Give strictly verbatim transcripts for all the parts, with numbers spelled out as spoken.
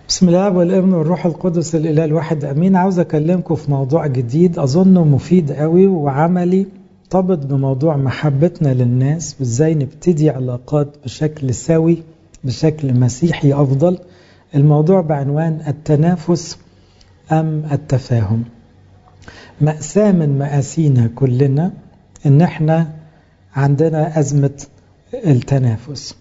بسم الله والابن والروح القدس الإله الواحد أمين. عاوز أكلمكم في موضوع جديد أظنه مفيد قوي وعملي، طبط بموضوع محبتنا للناس وإزاي نبتدي علاقات بشكل سوي بشكل مسيحي أفضل. الموضوع بعنوان التنافس أم التفاهم. مأساة من مآسينا كلنا إن احنا عندنا أزمة التنافس،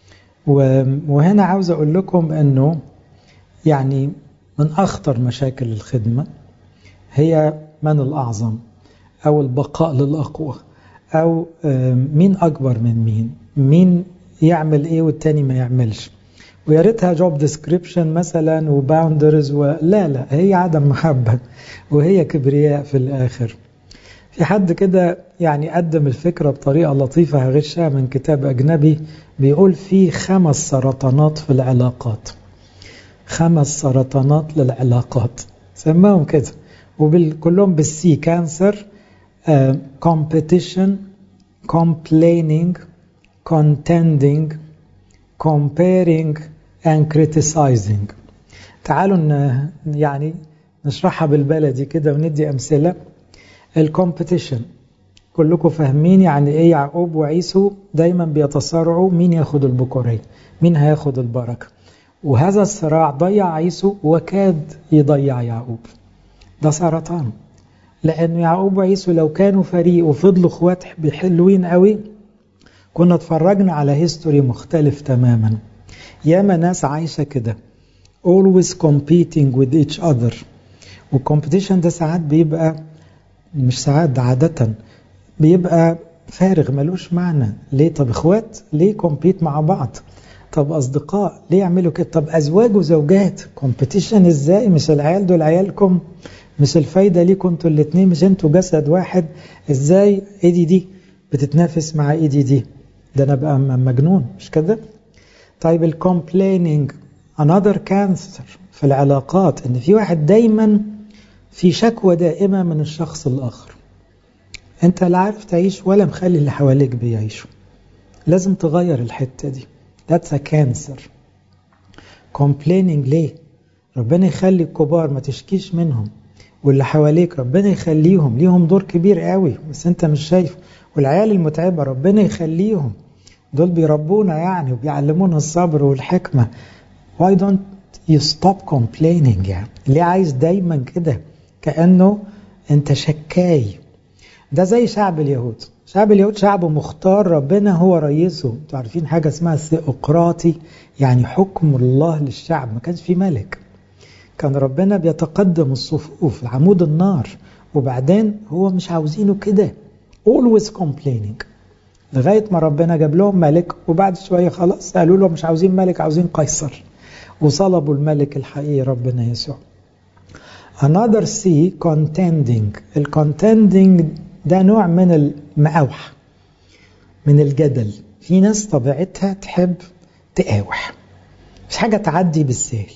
وهنا عاوز أقول لكم أنه يعني من أخطر مشاكل الخدمة هي من الأعظم أو البقاء للأقوى، أو مين أكبر من مين، مين يعمل إيه والتاني ما يعملش، ويا ريتها جوب ديسكريبشن مثلا وباوندرز، ولا لا هي عدم محبة وهي كبرياء في الآخر. في حد كده يعني قدم الفكرة بطريقة لطيفة هغشها من كتاب أجنبي، بيقول في خمس سرطانات في العلاقات، خمس سرطانات للعلاقات سماهم كده، وكلهم بالسي: كانسر، كومبيتيشن، complaining, contending, comparing and criticizing. تعالوا يعني نشرحها بالبلدي كده وندي أمثلة. الكومبيتيشن كلكم فاهمين يعني ايه، يعقوب وعيسو دايما بيتصارعوا مين ياخد البكورية، مين هياخد البركة، وهذا الصراع ضيع عيسو وكاد يضيع يعقوب. ده سرطان، لأن يعقوب وعيسو لو كانوا فريق وفضلوا اخوات بحلوين قوي كنا اتفرجنا على هيستوري مختلف تماما. ياما ناس عايشة كده always competing with each other، والcompetition ده ساعات بيبقى مش ساعات، ده عادة بيبقى فارغ ملوش معنى. ليه؟ طب اخوات ليه كومبيت مع بعض؟ طب أصدقاء ليه يعملوا كده؟ طب أزواج وزوجات كومبيتيشن إزاي؟ مش العيال دول عيالكم، مش الفايدة ليكم انتوا الاتنين، مش انتوا جسد واحد؟ إزاي ايدي دي بتتنافس مع ايدي دي؟ ده أنا بقى مجنون، مش كده؟ طيب الكومبلينينج another cancer في العلاقات، إن في واحد دايما في شكوى دائمة من الشخص الآخر، انت لا عارف تعيش ولا مخلي اللي حواليك بيعيشوا. لازم تغير الحتة دي. That's a cancer. complaining ليه؟ ربنا يخلي الكبار ما تشكيش منهم، واللي حواليك ربنا يخليهم ليهم دور كبير قوي بس انت مش شايف، والعيال المتعبة ربنا يخليهم، دول بيربونا يعني وبيعلمونا الصبر والحكمة. Why don't you stop complaining؟ يعني ليه عايز دايما كده كأنه انت شكاي؟ ده زي شعب اليهود. شعب اليهود شعب مختار، ربنا هو رئيسه. انتوا عارفين حاجة اسمها ثيوقراطي، يعني حكم الله للشعب، ما كانش في ملك، كان ربنا بيتقدم الصفوف عمود النار، وبعدين هو مش عاوزينه كده always complaining، لغاية ما ربنا جاب لهم ملك، وبعد شوية خلاص قالوا له مش عاوزين ملك، عاوزين قيصر، وصلبوا الملك الحقيقي ربنا يسوع. another C contending. الcontending ده نوع من المقاوحة، من الجدل. في ناس طبيعتها تحب تقاوح، مش حاجة تعدي بالسهل،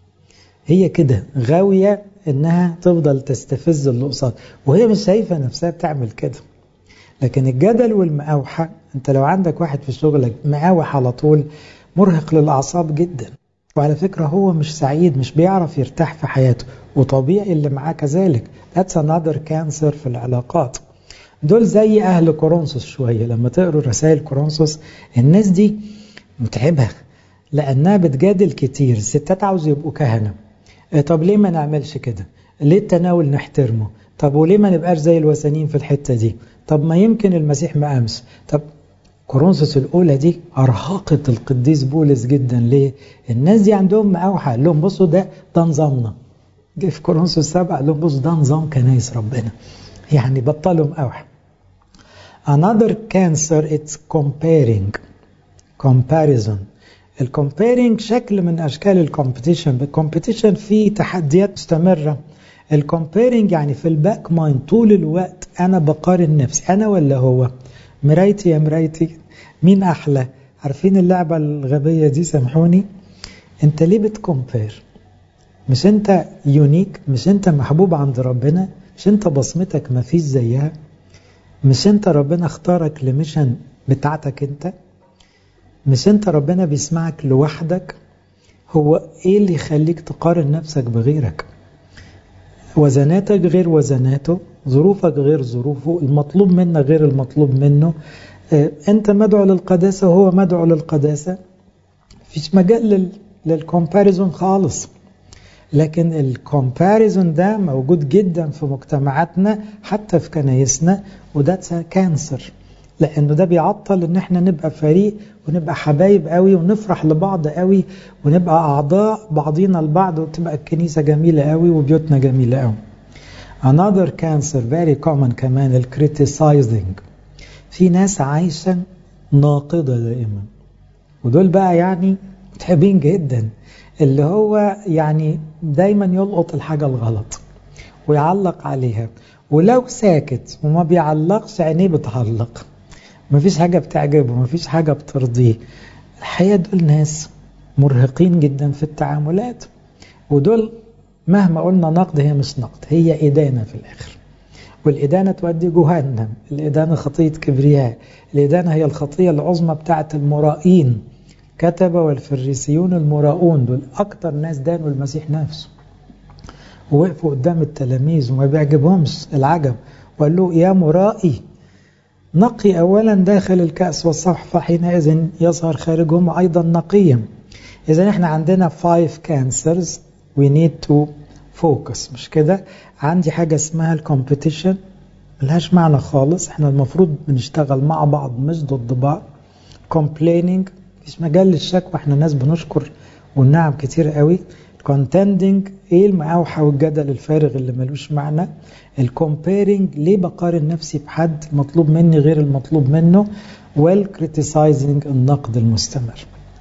هي كده غاوية انها تفضل تستفز اللي قصاد وهي مش شايفة نفسها بتعمل كده. لكن الجدل والمقاوحة، انت لو عندك واحد في شغلك مقاوح على طول، مرهق للأعصاب جدا، وعلى فكرة هو مش سعيد، مش بيعرف يرتاح في حياته، وطبيعي اللي معاه كذلك. That's another cancer في العلاقات. دول زي أهل كورنثوس شوية، لما تقروا رسائل كورنثوس الناس دي متعبة لأنها بتجادل كتير. الستات عاوز يبقوا كهنة، طب ليه ما نعملش كده؟ ليه التناول نحترمه؟ طب وليه ما نبقاش زي الوثنيين في الحتة دي؟ طب ما يمكن المسيح ما أمس. طب كورنثوس الأولى دي أرهقت القديس بولس جدا. ليه؟ الناس دي عندهم مقاوحة. قال لهم بصوا ده ده نظامنا. جه في كورنثوس سبعة قال لهم بصوا ده نظام كنايس ربنا، يعني بطلوا مقاوحة. another cancer it's comparing comparison. الكومبيرنج شكل من أشكال الكومبيتيشن. الكومبيتيشن فيه تحديات مستمرة. الكومبيرنج يعني في الباك مايند طول الوقت أنا بقارن نفسي، أنا ولا هو، مرايتي يا مرايتي، مين أحلى. عارفين اللعبة الغبية دي؟ سامحوني، أنت ليه بتكومبير؟ مش أنت يونيك؟ مش أنت محبوب عند ربنا؟ مش أنت بصمتك ما فيش زيها؟ مش أنت ربنا اختارك لميشن بتاعتك أنت؟ مش أنت ربنا بيسمعك لوحدك؟ هو ايه اللي يخليك تقارن نفسك بغيرك؟ وزناتك غير وزناته، ظروفك غير ظروفه، المطلوب منك غير المطلوب منه. اه انت مدعو للقداسة وهو مدعو للقداسة، مفيش مجال للكومباريزون خالص. لكن الكومباريزون ده موجود جدا في مجتمعاتنا حتى في كنايسنا، وده كانسر، لانه ده بيعطل ان احنا نبقى فريق ونبقى حبايب قوي ونفرح لبعض قوي ونبقى اعضاء بعضينا البعض، وتبقى الكنيسة جميلة قوي وبيوتنا جميلة قوي. another cancer very common كمان الكريتيسايزنج. في ناس عايشة ناقضة دائما، ودول بقى يعني متعبين جدا، اللي هو يعني دايما يلقط الحاجة الغلط ويعلق عليها، ولو ساكت وما بيعلقش عينيه بتعلق، مفيش حاجة بتعجبه، مفيش حاجة بترضيه. الحقيقة دول ناس مرهقين جدا في التعاملات، ودول مهما قلنا نقد هي مش نقد، هي إدانة في الآخر، والإدانة تودي جهنم. الإدانة خطية كبرياء، الإدانة هي الخطية العظمى بتاعت المرائين. كتب والفريسيون المراؤون دول أكتر ناس دانوا المسيح نفسه، ووقفوا قدام التلاميذ وما بيعجبهمش العجب، وقال له يا مرائي نقي أولا داخل الكأس والصحفة، حينئذ يظهر خارجهم أيضا نقيا. إذا احنا عندنا five cancers we need to focus، مش كده؟ عندي حاجة اسمها الكومبيتيشن، ملهاش معنى خالص، احنا المفروض بنشتغل مع بعض مش ضد بعض. complaining، مفيش مجال للشكوى، احنا ناس بنشكر والنعم كتير قوي. contending، ايه المقاوحة والجدل الفارغ اللي ملوش معنى. الكومبيرنج، ليه بقارن نفسي بحد، مطلوب مني غير المطلوب منه. والكريتيسايزنج، النقد المستمر.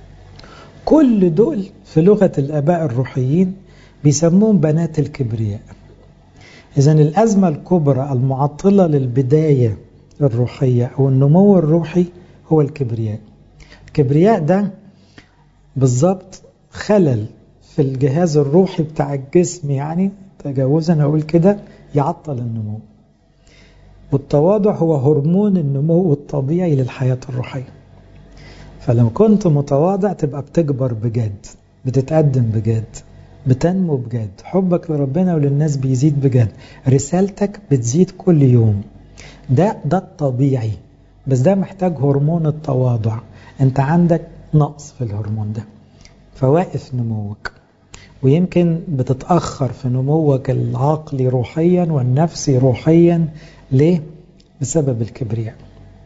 كل دول في لغة الآباء الروحيين بيسموهم بنات الكبرياء. إذن الأزمة الكبرى المعطلة للبداية الروحية أو النمو الروحي هو الكبرياء. الكبرياء ده بالضبط خلل في الجهاز الروحي بتاع الجسم، يعني تجاوزا أقول كده يعطل النمو. والتواضع هو هرمون النمو الطبيعي للحياة الروحية. فلو كنت متواضع تبقى بتكبر بجد، بتتقدم بجد، بتنمو بجد، حبك لربنا وللناس بيزيد بجد، رسالتك بتزيد كل يوم. ده ده الطبيعي، بس ده محتاج هرمون التواضع. انت عندك نقص في الهرمون ده، فواقف نموك، ويمكن بتتأخر في نموك العقلي روحيا والنفسي روحيا. ليه؟ بسبب الكبرياء.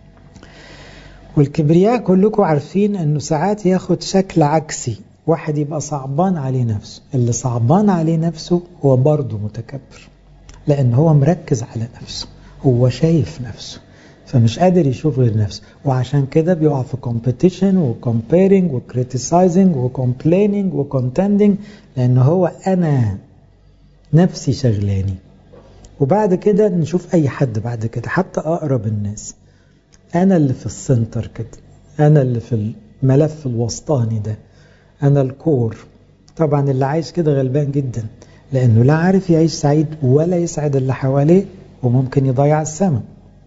والكبرياء كلكم عارفين انه ساعات ياخد شكل عكسي، واحد يبقى صعبان عليه نفسه. اللي صعبان عليه نفسه هو برضه متكبر، لان هو مركز على نفسه، هو شايف نفسه، فمش قادر يشوف غير نفسه، وعشان كده بيقع في competition وcomparing وcriticizing وcomplaining وcontending، لان هو انا نفسي شغلاني. وبعد كده نشوف اي حد بعد كده، حتى اقرب الناس، انا اللي في السنتر كده، انا اللي في الملف الوسطاني ده، انا الكور. طبعا اللي عايش كده غلبان جدا، لانه لا عارف يعيش سعيد ولا يسعد اللي حواليه، وممكن يضيع السماء.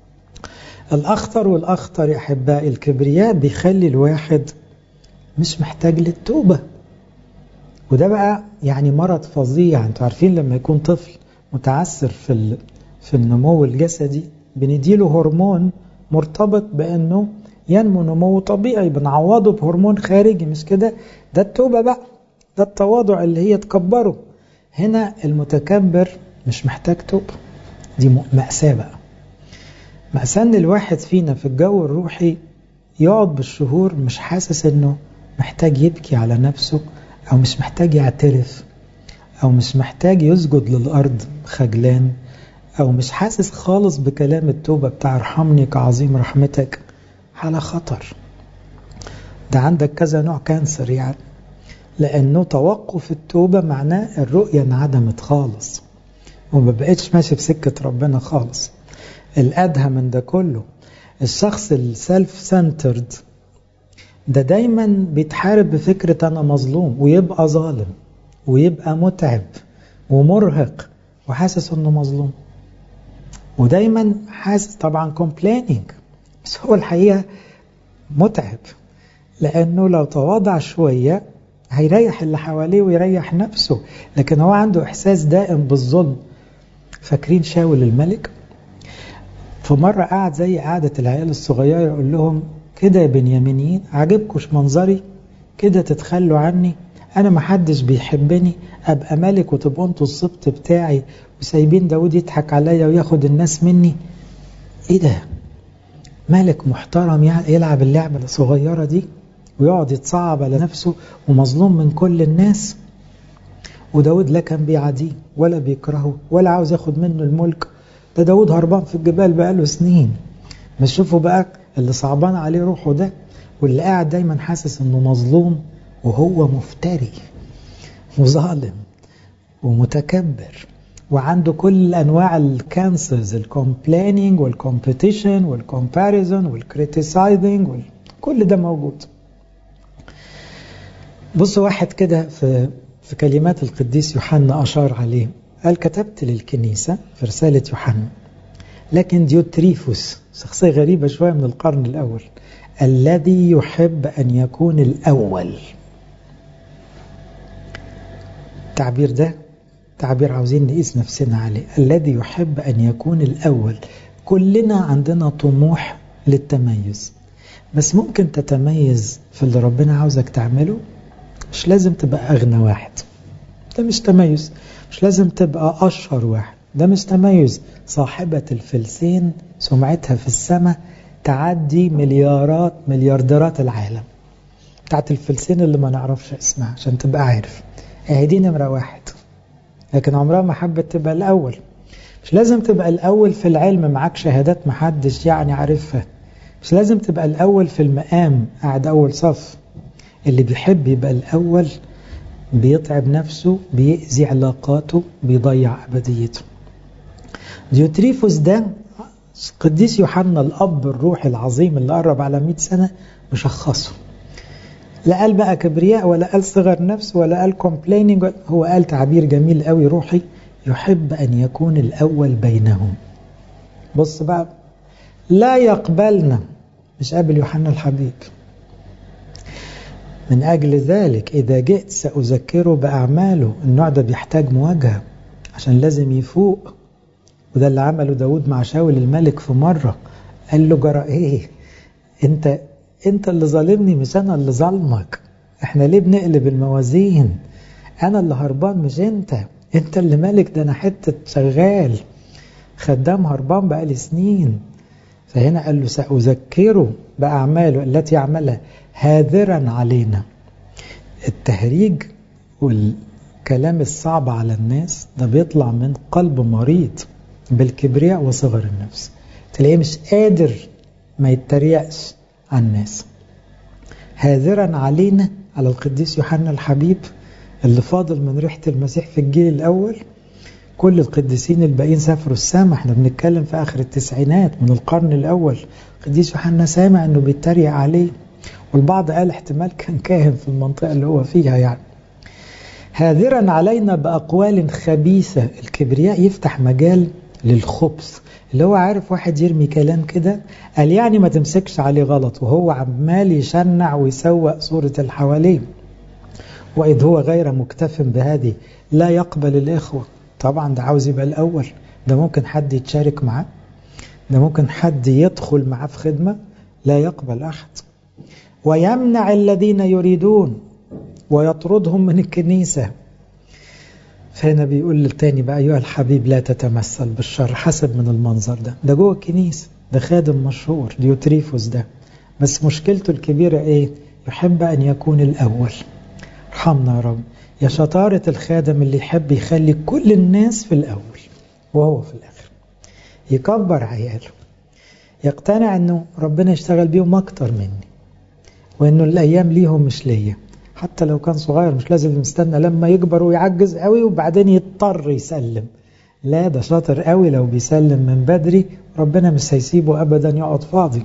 الأخطر والأخطر يا أحبائي، الكبرياء بيخلي الواحد مش محتاج للتوبة، وده بقى يعني مرض فظيع. انتوا عارفين لما يكون طفل متعثر في في النمو الجسدي، بنديله هرمون مرتبط بأنه ينمو نمو طبيعي، بنعوضه بهرمون خارجي، مش كده؟ ده التوبة بقى، ده التواضع اللي هي تكبره. هنا المتكبر مش محتاج توبة، دي مأساة بقى. مأساة ان الواحد فينا في الجو الروحي يقعد بالشهور مش حاسس انه محتاج يبكي على نفسه، او مش محتاج يعترف، او مش محتاج يسجد للأرض خجلان، او مش حاسس خالص بكلام التوبة بتاع ارحمني كعظيم رحمتك. حالة خطر. ده عندك كذا نوع كانسر يعني، لأنه توقف التوبة معناه الرؤية انعدمت خالص، وما بقتش ماشي بسكة ربنا خالص. الأدهى من ده كله، الشخص السلف سنترد ده دايما بيتحارب بفكرة أنا مظلوم، ويبقى ظالم ويبقى متعب ومرهق وحاسس أنه مظلوم، ودايما حاسس طبعا complaining، بس هو الحقيقة متعب، لأنه لو تواضع شوية هيريح اللي حواليه ويريح نفسه، لكن هو عنده إحساس دائم بالظلم. فاكرين شاول الملك؟ فمرة قعد زي قعدة العيال الصغيرة يقول لهم كده يا بنيامينيين، عجبكوش منظري كده تتخلوا عني؟ أنا محدش بيحبني، أبقى ملك وتبقوا انتوا السبط بتاعي وسايبين داود يضحك عليا وياخد الناس مني؟ إيه ده؟ ملك محترم يلعب اللعبة الصغيرة دي ويقعد يتصعب على نفسه ومظلوم من كل الناس؟ وداود لا كان بيعاديه ولا بيكرهه ولا عاوز ياخد منه الملك. ده داود هربان في الجبال بقاله سنين. مش شوفوا بقى اللي صعبان عليه روحه ده، واللي قاعد دايما حاسس انه مظلوم وهو مفتري وظالم ومتكبر وعنده كل انواع الكانسرز، الكومبليننج والكومبيتيشن والكومباريزون والكريتيسايزنج، كل ده موجود. بصوا واحد كده في في كلمات القديس يوحنا أشار عليه، قال كتبت للكنيسة في رسالة يوحنا، لكن ديوتريفوس شخصية غريبة شوية من القرن الأول، الذي يحب أن يكون الأول. التعبير ده تعبير عاوزين نقيس نفسنا عليه، الذي يحب أن يكون الأول. كلنا عندنا طموح للتميز، بس ممكن تتميز في اللي ربنا عاوزك تعمله. مش لازم تبقى أغنى واحد، ده مش تميز. مش لازم تبقى أشهر واحد، ده مش تميز. صاحبة الفلسين سمعتها في السماء تعدي مليارات مليارديرات العالم. بتاعت الفلسين اللي ما نعرفش اسمها عشان تبقى عارف، اهي دي نمرة واحد، لكن عمرها ما حبت تبقى الأول. مش لازم تبقى الأول في العلم، معاك شهادات محدش يعني عارفها. مش لازم تبقى الأول في المقام، قاعد أول صف. اللي بيحب يبقى الأول بيتعب نفسه، بيأذي علاقاته، بيضيع أبديته. ديوتريفوس ده قديس يوحنا الأب الروحي العظيم اللي قرب على مئة سنة مشخصه. لا قال بقى كبرياء ولا قال صغر نفس ولا قال كومبليننج، هو قال تعبير جميل قوي روحي، يحب أن يكون الأول بينهم. بص بقى، لا يقبلنا، مش قابل يوحنا الحبيب. من أجل ذلك إذا جئت سأذكره بأعماله. النوع ده بيحتاج مواجهة عشان لازم يفوق، وده اللي عمله داود مع شاول الملك في مرة. قال له جرى إيه؟ أنت أنت اللي ظالمني مش أنا اللي ظالمك. إحنا ليه بنقلب الموازين؟ أنا اللي هربان مش أنت. أنت اللي ملك، ده أنا حتة شغال خدام هربان بقالي سنين. فهنا قال له سأذكره بأعماله التي يعملها هاذرا علينا. التهريج والكلام الصعب على الناس ده بيطلع من قلب مريض بالكبرياء وصغر النفس، تلاقيه مش قادر ما يتريقش على الناس. هاذرا علينا، على القديس يوحنا الحبيب اللي فاضل من ريحة المسيح في الجيل الأول. كل القديسين الباقيين سافروا السماء. احنا بنتكلم في آخر التسعينات من القرن الأول. القديس يوحنا سامع انه بيتريق عليه، والبعض قال احتمال كان كاهن في المنطقة اللي هو فيها يعني. هاذرا علينا بأقوال خبيثة. الكبرياء يفتح مجال للخبث، اللي هو عارف واحد يرمي كلام كده قال يعني ما تمسكش عليه غلط، وهو عمال يشنع ويسوق صورة الحواليه. وإذ هو غير مكتف بهذه لا يقبل الإخوة. طبعا ده عاوز يبقى الأول، ده ممكن حد يتشارك معاه، ده ممكن حد يدخل معاه في خدمة، لا يقبل أحد. ويمنع الذين يريدون ويطردهم من الكنيسة. فهنا بيقول للتاني بقى أيها الحبيب لا تتمثل بالشر. حسب من المنظر ده، ده جوه الكنيسة، ده خادم مشهور ديوتريفوس ده، بس مشكلته الكبيرة إيه؟ يحب أن يكون الأول. ارحمنا يا رب. يا شطارة الخادم اللي يحب يخلي كل الناس في الأول وهو في الآخر، يكبر عياله، يقتنع أنه ربنا يشتغل بيهم أكتر مني، وأنه الأيام ليهم مش ليا. حتى لو كان صغير مش لازم نستنى لما يكبر ويعجز قوي وبعدين يضطر يسلم. لا، ده شاطر قوي لو بيسلم من بدري، ربنا مش هيسيبه أبدا يقعد فاضي.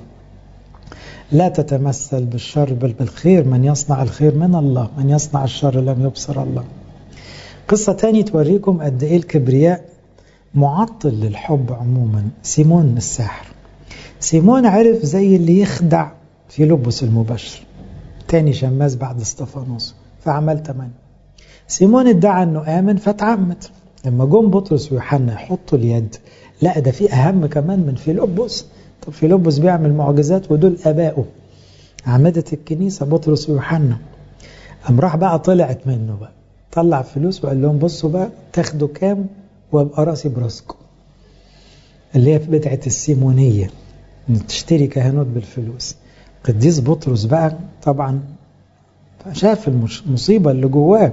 لا تتمثل بالشر بل بالخير. من يصنع الخير من الله، من يصنع الشر لم يبصر الله. قصة تاني توريكم قد ايه الكبرياء معطل للحب عموما. سيمون الساحر. سيمون عرف زي اللي يخدع في لبس المبشر، تاني شماس بعد استفانوس، فعمل ثمانية. سيمون ادعى أنه آمن فتعمد. لما جم بطرس ويوحنا يحطوا اليد، لا ده في أهم كمان من فيلبس. طب فيلبس بيعمل معجزات ودول آبائه، عمدة الكنيسة بطرس ويوحنا. قام راح بقى طلعت منه بقى، طلع فلوس وقال لهم بصوا بقى تاخدوا كام وابقى راسي براسكم، اللي هي بدعة السيمونية، تشتري كهنوت بالفلوس. قديس بطرس بقى طبعا شاف المصيبة اللي جواه،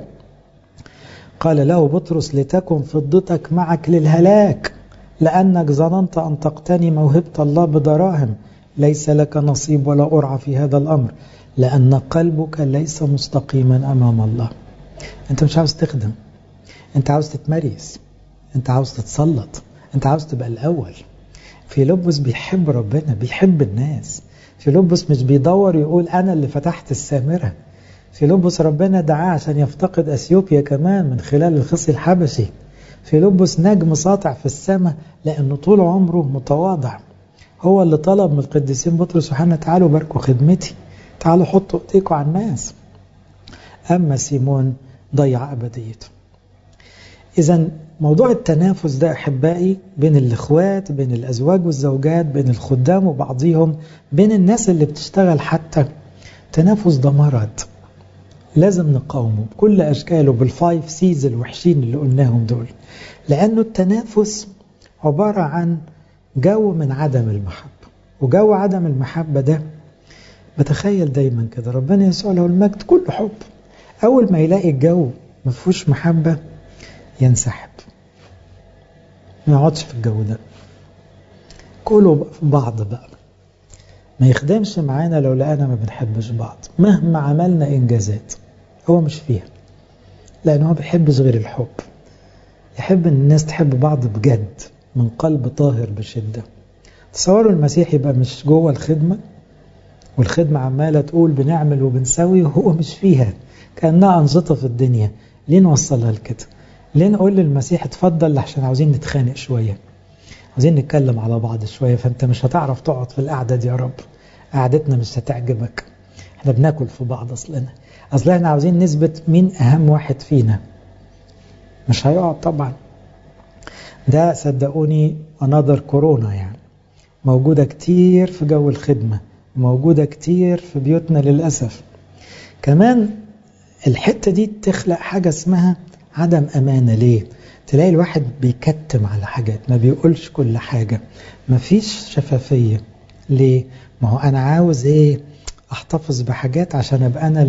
قال له بطرس لتكن فضتك معك للهلاك، لأنك ظننت أن تقتني موهبة الله بدراهم، ليس لك نصيب ولا قرعة في هذا الأمر، لأن قلبك ليس مستقيما أمام الله. أنت مش عاوز تخدم، أنت عاوز تتمريز، أنت عاوز تتسلط، أنت عاوز تبقى الأول. فيلبس بيحب ربنا، بيحب الناس. فيلبس مش بيدور يقول أنا اللي فتحت السامرة. فيلبس ربنا دعاه عشان يفتقد أثيوبيا كمان من خلال الخصي الحبشي. فيلبس نجم ساطع في السماء لأنه طول عمره متواضع. هو اللي طلب من القديسين بطرس ويوحنا تعالوا باركوا خدمتي، تعالوا حطوا ايديكم على الناس. أما سيمون ضيع أبديته. إذن موضوع التنافس ده أحبائي بين الإخوات، بين الأزواج والزوجات، بين الخدام وبعضهم، بين الناس اللي بتشتغل، حتى تنافس ده مرض لازم نقاومه بكل أشكاله، بالفايف سيز الوحشين اللي قلناهم دول. لأنه التنافس عبارة عن جو من عدم المحبة، وجو عدم المحبة ده بتخيل دايما كده ربنا يسوع له المجد كله حب، أول ما يلاقي الجو ما فيهوش محبة ينسحب، ما يقعدش في الجو ده، كله في بعض بقى، ما يخدمش معانا لو لقانا ما بنحبش بعض مهما عملنا إنجازات، هو مش فيها، لأنه هو بيحبش غير الحب. يحب أن الناس تحب بعض بجد من قلب طاهر بشدة. تصوروا المسيح يبقى مش جوه الخدمة، والخدمة عمالة تقول بنعمل وبنسوي وهو مش فيها، كأنها أنشطة في الدنيا. ليه نوصلها لكده؟ ليه نقول للمسيح اتفضل عشان عاوزين نتخانق شوية، عاوزين نتكلم على بعض شوية، فأنت مش هتعرف تقعد في القعدة دي يا رب، قعدتنا مش هتعجبك، احنا بناكل في بعض أصلنا، أصلا احنا عاوزين نثبت مين أهم واحد فينا. مش هيقعد طبعا. ده صدقوني another كورونا، يعني موجودة كتير في جو الخدمة، موجودة كتير في بيوتنا للأسف. كمان الحتة دي تخلق حاجة اسمها عدم أمانة. ليه؟ تلاقي الواحد بيكتم على حاجات، ما بيقولش كل حاجة، ما فيش شفافية. ليه؟ ما هو أنا عاوز إيه؟ أحتفظ بحاجات عشان أبقى أنا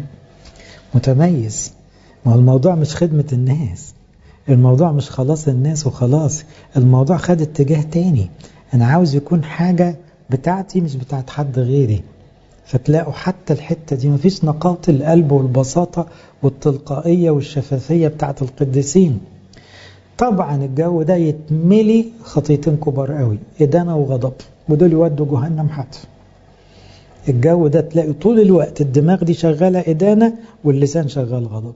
المتميز. ما هو الموضوع مش خدمة الناس، الموضوع مش خلاص الناس وخلاص، الموضوع خد اتجاه تاني. أنا عاوز يكون حاجة بتاعتي مش بتاعت حد غيري. فتلاقوا حتى الحتة دي مفيش نقاة القلب والبساطة والتلقائية والشفافية بتاعت القديسين. طبعا الجو ده يتملي خطيتين كبار قوي، إدانة وغضب، ودول يودوا جهنم حتف. الجو ده تلاقي طول الوقت الدماغ دي شغالة إدانة واللسان شغال غضب.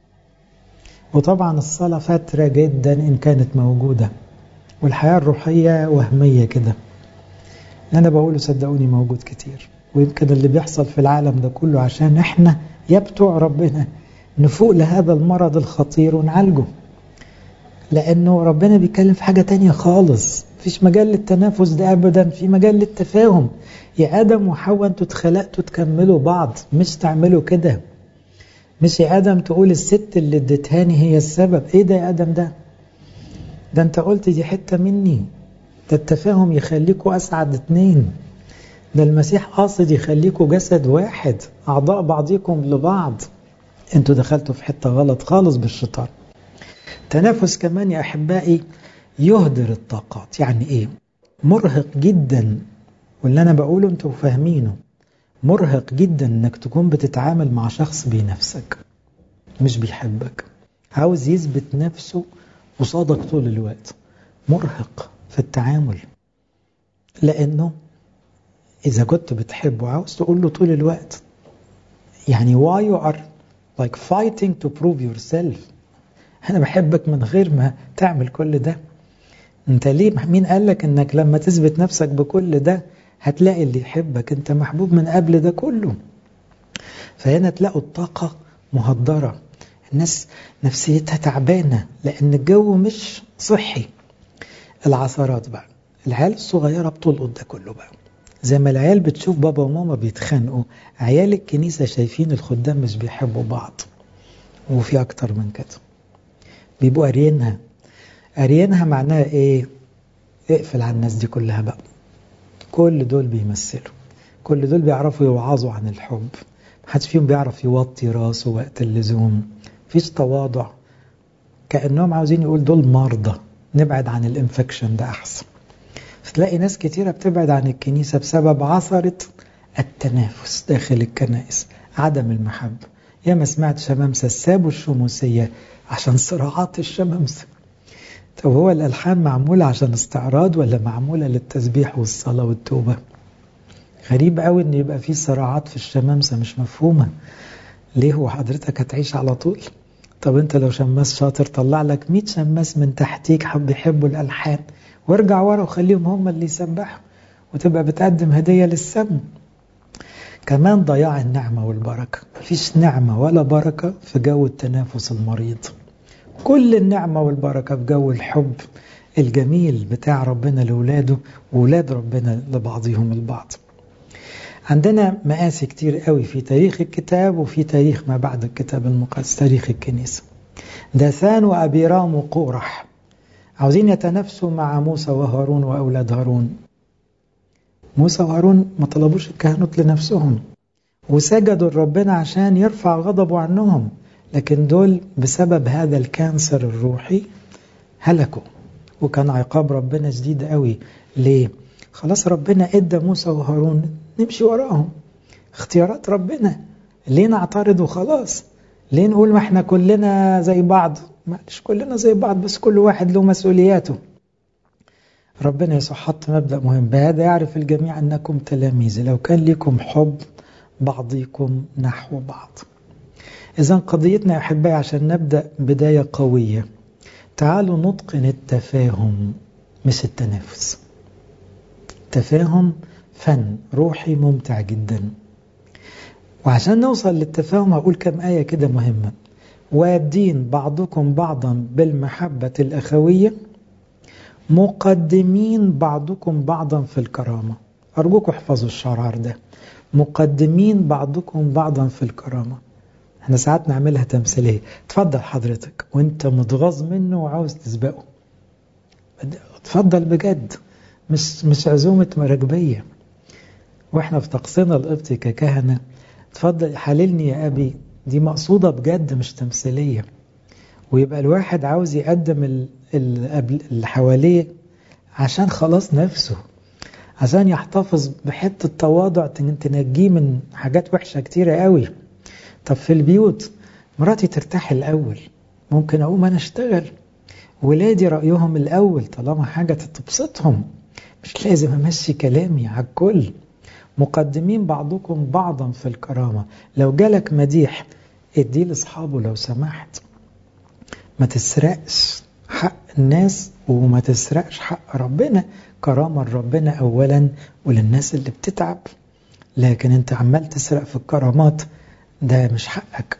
وطبعا الصلاة فترة جدا إن كانت موجودة، والحياة الروحية وهمية كده. اللي أنا بقوله صدقوني موجود كتير، ويمكن اللي بيحصل في العالم ده كله عشان إحنا يا بتوع ربنا نفوق لهذا المرض الخطير ونعالجه، لأنه ربنا بيتكلم في حاجة تانية خالص. مفيش مجال للتنافس ده أبدا، في مجال للتفاهم. يا آدم وحواء انتوا اتخلقتوا تكملوا بعض، مش تعملوا كده. مش يا آدم تقول الست اللي اديتهاني هي السبب. ايه ده يا آدم؟ ده ده انت قلت دي حتة مني. ده التفاهم يخليكوا أسعد اتنين. ده المسيح قاصد يخليكوا جسد واحد، أعضاء بعضكم لبعض. انتوا دخلتوا في حتة غلط خالص بالشيطان. تنافس كمان يا أحبائي يهدر الطاقات. يعني ايه؟ مرهق جدا، واللي أنا بقوله انتوا فاهمينه. مرهق جدا انك تكون بتتعامل مع شخص بنفسك مش بيحبك، عاوز يثبت نفسه قصادك طول الوقت. مرهق في التعامل، لأنه إذا كنت بتحبه عاوز تقول له طول الوقت يعني why you are like fighting to prove yourself. أنا بحبك من غير ما تعمل كل ده. أنت ليه؟ مين قالك أنك لما تثبت نفسك بكل ده هتلاقي اللي يحبك؟ أنت محبوب من قبل ده كله. فهنا تلاقوا الطاقة مهدرة، الناس نفسيتها تعبانة لأن الجو مش صحي. العثرات بقى، العيال الصغيرة بتلقط ده كله بقى، زي ما العيال بتشوف بابا وماما بيتخانقوا، عيال الكنيسة شايفين الخدام مش بيحبوا بعض، وفي أكتر من كده بيبقوا قاريينها. قاريينها معناها إيه؟ اقفل على الناس دي كلها بقى، كل دول بيمثلوا، كل دول بيعرفوا يوعظوا عن الحب، محدش فيهم بيعرف يوطي راسه وقت اللزوم، مفيش تواضع، كأنهم عاوزين يقول دول مرضى، نبعد عن الانفكشن ده أحسن. فتلاقي ناس كتيرة بتبعد عن الكنيسة بسبب عثرة التنافس داخل الكنائس، عدم المحبة. يا ما سمعت شمامسة سابوا الشموسية عشان صراعات الشمامسة. طب هو الألحان معمولة عشان استعراض ولا معمولة للتسبيح والصلاة والتوبة؟ غريب قوي ان يبقى في صراعات في الشمامسة مش مفهومة. ليه؟ هو حضرتك هتعيش على طول؟ طب انت لو شماس شاطر طلع لك مئة شماس من تحتيك حب يحبوا الألحان، وارجع ورا وخليهم هم اللي يسبحوا، وتبقى بتقدم هدية للسم. كمان ضياع النعمة والبركة، مفيش نعمة ولا بركة في جو التنافس المريض، كل النعمة والبركة في جو الحب الجميل بتاع ربنا لولاده وولاد ربنا لبعضهم البعض. عندنا مقاسي كتير قوي في تاريخ الكتاب وفي تاريخ ما بعد الكتاب المقدس، تاريخ الكنيسة. داثان وأبيرام وقورح عاوزين يتنافسوا مع موسى وهارون وأولاد هارون. موسى وهارون ما طلبوش الكهنوت لنفسهم وسجدوا لربنا عشان يرفع غضبه عنهم، لكن دول بسبب هذا الكانسر الروحي هلكوا، وكان عقاب ربنا شديد قوي. ليه؟ خلاص ربنا ادى موسى وهارون نمشي وراهم، اختيارات ربنا، ليه نعترض وخلاص؟ ليه نقول ما احنا كلنا زي بعض؟ مش كلنا زي بعض، بس كل واحد له مسؤولياته. ربنا يسوع حط مبدأ مهم، بهذا يعرف الجميع أنكم تلاميذي لو كان لكم حب بعضكم نحو بعض. إذن قضيتنا يا أحبائي عشان نبدأ بداية قوية، تعالوا نتقن التفاهم مش التنافس. التفاهم فن روحي ممتع جدا، وعشان نوصل للتفاهم هقول كم آية كده مهمة. وادين بعضكم بعضا بالمحبة الأخوية، مقدمين بعضكم بعضا في الكرامة. أرجوكم احفظوا الشعار ده، مقدمين بعضكم بعضا في الكرامة. احنا ساعات نعملها تمثيلية، تفضل حضرتك وانت متغاظ منه وعاوز تسبقه، تفضل بجد، مش مش عزومة مراكبية. واحنا في طقسنا القبطي ككهنة، تفضل حللني يا أبي، دي مقصودة بجد مش تمثيلية. ويبقى الواحد عاوز يقدم اللي حواليه عشان خلاص نفسه، عشان يحتفظ بحتة تواضع تنجيه من حاجات وحشة كتيرة قوي. طب في البيوت مراتي ترتاح الأول، ممكن أقوم أنا أشتغل، ولادي رأيهم الأول طالما حاجة تبسطهم، مش لازم أمشي كلامي على الكل. مقدمين بعضكم بعضا في الكرامة، لو جالك مديح اديه لأصحابه لو سمحت، ما تسرقش حق الناس وما تسرقش حق ربنا، كرامة لربنا أولا وللناس اللي بتتعب، لكن انت عمال تسرق في الكرامات، ده مش حقك.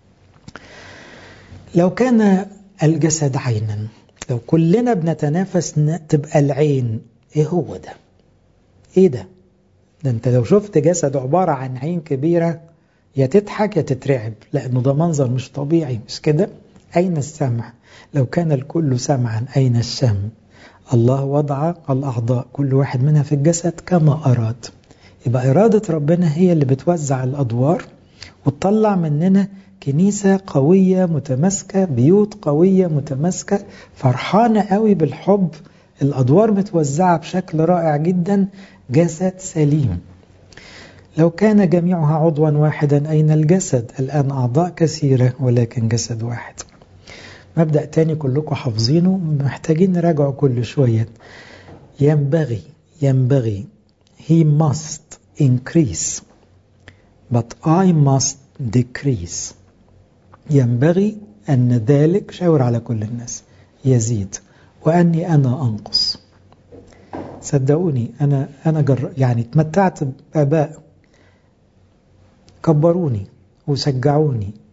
لو كان الجسد عينا، لو كلنا بنتنافس تبقى العين، ايه هو ده؟ ايه ده؟ ده انت لو شفت جسد عبارة عن عين كبيرة يا تضحك يا تترعب، لأنه ده منظر مش طبيعي، مش كده؟ أين السمع؟ لو كان الكل سمعا أين الشم؟ الله وضع الأعضاء كل واحد منها في الجسد كما أراد. يبقى إرادة ربنا هي اللي بتوزع الأدوار وتطلع مننا كنيسة قوية متماسكة، بيوت قوية متماسكة، فرحانة قوي بالحب، الأدوار متوزعة بشكل رائع جدا، جسد سليم. لو كان جميعها عضوا واحدا أين الجسد؟ الآن أعضاء كثيرة ولكن جسد واحد. مبدأ تاني كلكم حافظينه، محتاجين نراجعه كل شوية. ينبغي ينبغي he must increase but I must decrease. ينبغي أن ذلك، شاور على كل الناس، يزيد وأني أنا أنقص. صدقوني أنا أنا جر يعني تمتعت بآباء كبروني وشجعوني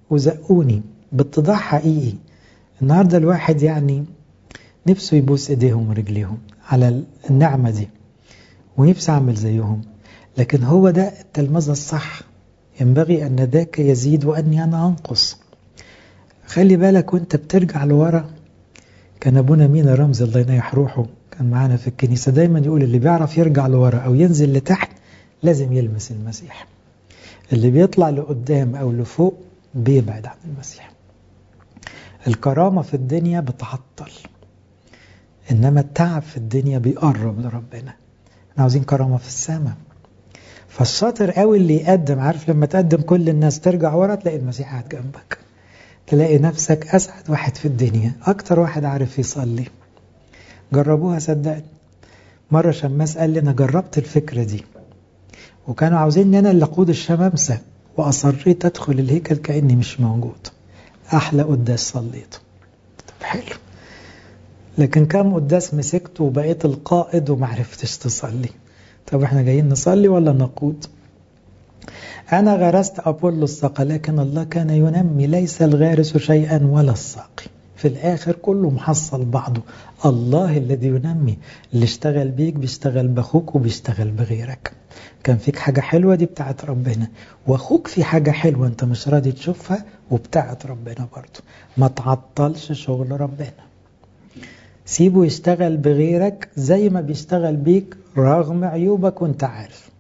وزقوني باتضاع حقيقي. النهاردة الواحد يعني نفسه يبوس ايديهم ورجليهم على النعمة دي، ونفسه اعمل زيهم، لكن هو ده التلمذة الصح. ينبغي أن ذاك يزيد وأني أنا أنقص. خلي بالك وانت بترجع لورا. كان أبونا مينا رمز الله ينيح روحه كان معانا في الكنيسة دايما يقول اللي بيعرف يرجع لورا أو ينزل لتحت لازم يلمس المسيح. اللي بيطلع لقدام أو لفوق بيبعد عن المسيح. الكرامة في الدنيا بتعطل، إنما التعب في الدنيا بيقرب لربنا. احنا عاوزين كرامة في السماء. فالشاطر قوي اللي يقدم، عارف لما تقدم كل الناس ترجع ورا تلاقي المسيح قاعد جنبك، تلاقي نفسك أسعد واحد في الدنيا، أكتر واحد عارف يصلي. جربوها صدقني. مرة شماس قال لي أنا جربت الفكرة دي وكانوا عاوزين أنا اللي أقود الشمامسة، وأصريت أدخل الهيكل كأني مش موجود. أحلى قداس صليته. طب حلو، لكن كم قداس مسكته وبقيت القائد ومعرفتش تصلي. طب احنا جايين نصلي ولا نقود؟ أنا غرست أبولو الساقي لكن الله كان ينمي، ليس الغارس شيئا ولا الساقي. في الآخر كله محصل بعضه. الله الذي ينمي. اللي اشتغل بيك بيشتغل بأخوك وبيشتغل بغيرك. كان فيك حاجة حلوة دي بتاعت ربنا، وأخوك في حاجة حلوة أنت مش راضي تشوفها وبتاعت ربنا برضو. ما تعطلش شغل ربنا، سيبه يشتغل بغيرك زي ما بيشتغل بيك رغم عيوبك وانت عارف.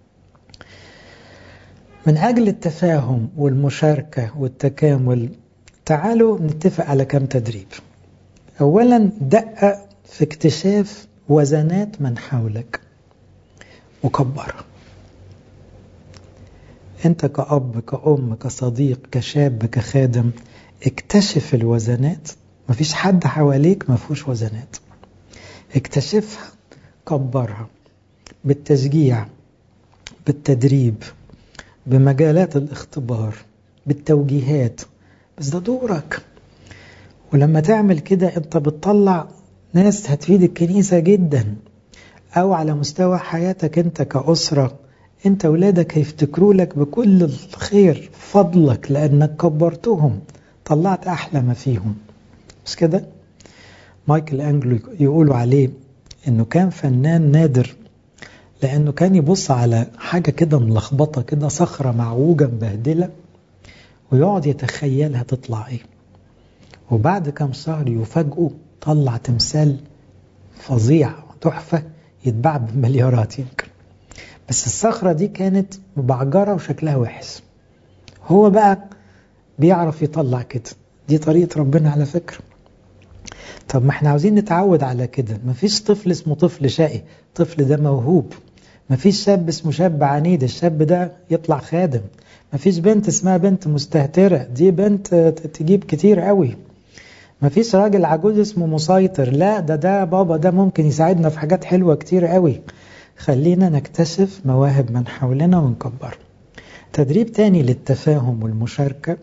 من أجل التفاهم والمشاركة والتكامل تعالوا نتفق على كم تدريب. أولا دقق في اكتشاف وزنات من حولك وكبرها. أنت كأب كأم كصديق كشاب كخادم اكتشف الوزنات. مفيش حد حواليك مفهوش وزنات. اكتشفها، كبرها بالتشجيع، بالتدريب، بمجالات الاختبار، بالتوجيهات. بس ده دورك. ولما تعمل كده انت بتطلع ناس هتفيد الكنيسة جدا. او على مستوى حياتك انت كأسرة، انت ولادك هيفتكروا لك بكل الخير فضلك لانك كبرتهم، طلعت احلى ما فيهم. مش كده؟ مايكل أنجلو يقولوا عليه انه كان فنان نادر، لانه كان يبص على حاجة كده ملخبطة كده، صخرة معوجة مبهدلة، ويقعد يتخيلها تطلع ايه. وبعد كم شهر يفاجئوا طلع تمثال فظيع تحفة يتباع بمليارات يمكن. بس الصخرة دي كانت مبعجرة وشكلها وحش. هو بقى بيعرف يطلع كده. دي طريقة ربنا على فكرة. طب ما احنا عاوزين نتعود على كده. مفيش طفل اسمه طفل شقي، طفل ده موهوب. مفيش شاب اسمه شاب عنيد، الشاب ده يطلع خادم. مفيش بنت اسمها بنت مستهترة، دي بنت تجيب كتير قوي. مفيش راجل عجوز اسمه مسيطر، لا ده ده بابا ده ممكن يساعدنا في حاجات حلوة كتير قوي. خلينا نكتشف مواهب من حولنا ونكبر. تدريب تاني للتفاهم والمشاركة.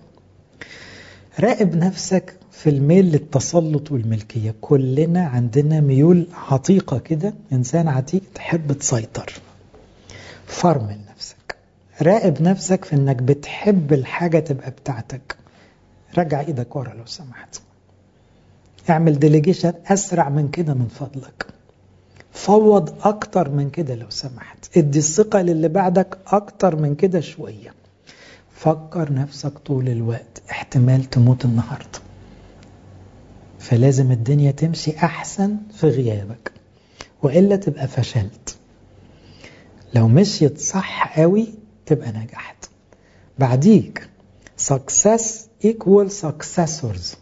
راقب نفسك في الميل للتسلط والملكية. كلنا عندنا ميول عتيقة كده، إنسان عتيق تحب تسيطر. فرمل نفسك. راقب نفسك في إنك بتحب الحاجة تبقى بتاعتك. رجع إيدك ورا لو سمحت. اعمل ديليجيشن أسرع من كده من فضلك. فوض أكتر من كده لو سمحت. ادي الثقة للي بعدك أكتر من كده شوية. فكر نفسك طول الوقت احتمال تموت النهاردة، فلازم الدنيا تمشي أحسن في غيابك، وإلا تبقى فشلت. لو مشيت صح قوي تبقى نجحت. بعديك success equal successors.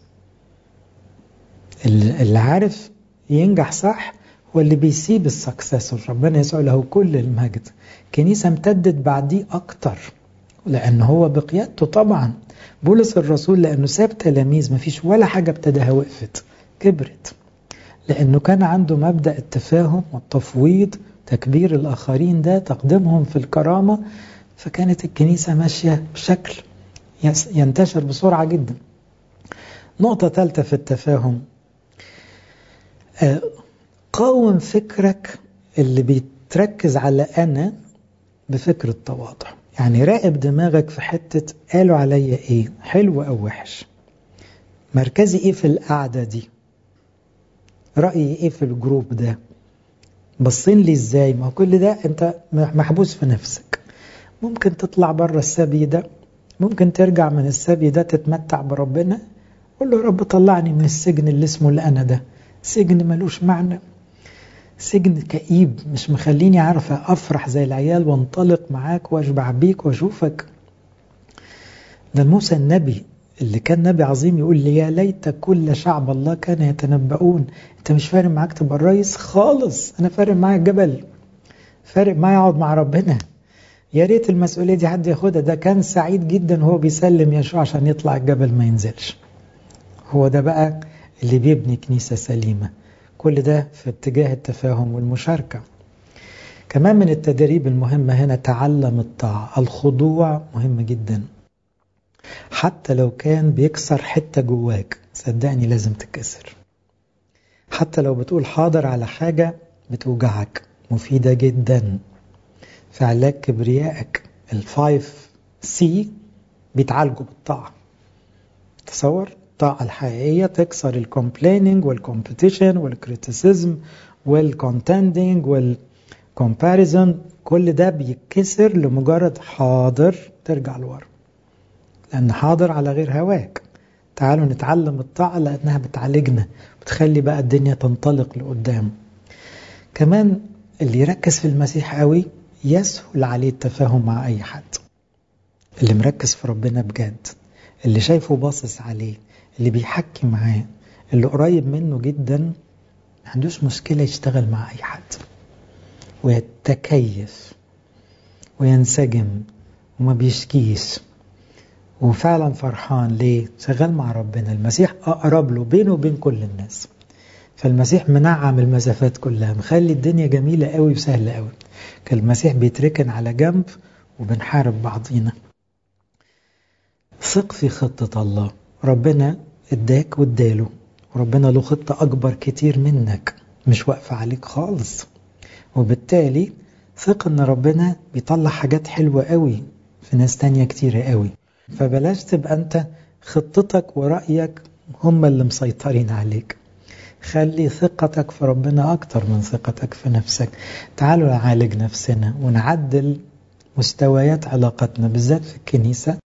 اللي عارف ينجح صح هو اللي بيسيب السكسسور. ربنا يسوع له كل المجد. كنيسة امتدت بعديه أكتر لأنه هو بقيادته. طبعا بولس الرسول لأنه ساب تلاميذ مفيش ولا حاجة ابتداها وقفت، كبرت، لأنه كان عنده مبدأ التفاهم والتفويض، تكبير الآخرين ده تقديمهم في الكرامة. فكانت الكنيسة ماشية بشكل ينتشر بسرعة جدا. نقطة ثالثة في التفاهم. قاوم فكرك اللي بيتركز على أنا بفكر التواضع. يعني راقب دماغك في حتة قالوا عليا ايه، حلو او وحش، مركزي ايه في القعدة دي، رأيي ايه في الجروب ده، بصين لي ازاي. ما هو كل ده انت محبوس في نفسك. ممكن تطلع بره السبي ده، ممكن ترجع من السبي ده تتمتع بربنا. قول له يا رب طلعني من السجن اللي اسمه الأنا ده، سجن ملوش معنى، سجن كئيب مش مخليني عارفة أفرح زي العيال وانطلق معاك واشبع بيك واشوفك. ده موسى النبي اللي كان نبي عظيم يقول لي يا ليت كل شعب الله كان يتنبؤون. انت مش فارق معاك تبقى الرئيس خالص، انا فارق معايا الجبل، فارق معايا اقعد مع ربنا. يا ريت المسؤولية دي حد ياخدها. ده كان سعيد جدا وهو بيسلم يشوع عشان يطلع الجبل ما ينزلش. هو ده بقى اللي بيبني كنيسة سليمة. كل ده في اتجاه التفاهم والمشاركة. كمان من التدريب المهمة هنا تعلم الطاعة. الخضوع مهم جدا، حتى لو كان بيكسر حتة جواك صدقني لازم تتكسر. حتى لو بتقول حاضر على حاجة بتوجعك، مفيدة جدا في علاج كبريائك. الفايف سي بيتعالجوا بالطاعة. تصور الطاعة الحقيقية تكسر الكومبليننج والكومبيتيشن والكريتيسيزم والكونتندنج والكومباريزن. كل ده بيتكسر لمجرد حاضر ترجع لورا، لأن حاضر على غير هواك. تعالوا نتعلم الطاعة لأنها بتعالجنا، بتخلي بقى الدنيا تنطلق لقدام. كمان اللي يركز في المسيح قوي يسهل عليه التفاهم مع أي حد. اللي مركز في ربنا بجد، اللي شايفه باصص عليه، اللي بيحكي معاه، اللي قريب منه جدا، ما عندوش مشكلة يشتغل مع أي حد ويتكيف وينسجم وما بيشكيش وفعلا فرحان. ليه؟ شغال مع ربنا. المسيح أقرب له بينه وبين كل الناس. فالمسيح منعم المسافات كلها، مخلي الدنيا جميلة قوي وسهلة قوي. كان المسيح بيتركن على جنب وبنحارب بعضينا. ثق في خطة الله. ربنا اداك واداله، وربنا له خطة أكبر كتير منك مش واقفة عليك خالص. وبالتالي ثق ان ربنا بيطلع حاجات حلوة قوي في ناس تانية كتيرة قوي. فبلاش تبقى انت خطتك ورأيك هم اللي مسيطرين عليك. خلي ثقتك في ربنا أكتر من ثقتك في نفسك. تعالوا نعالج نفسنا ونعدل مستويات علاقتنا بالذات في الكنيسة.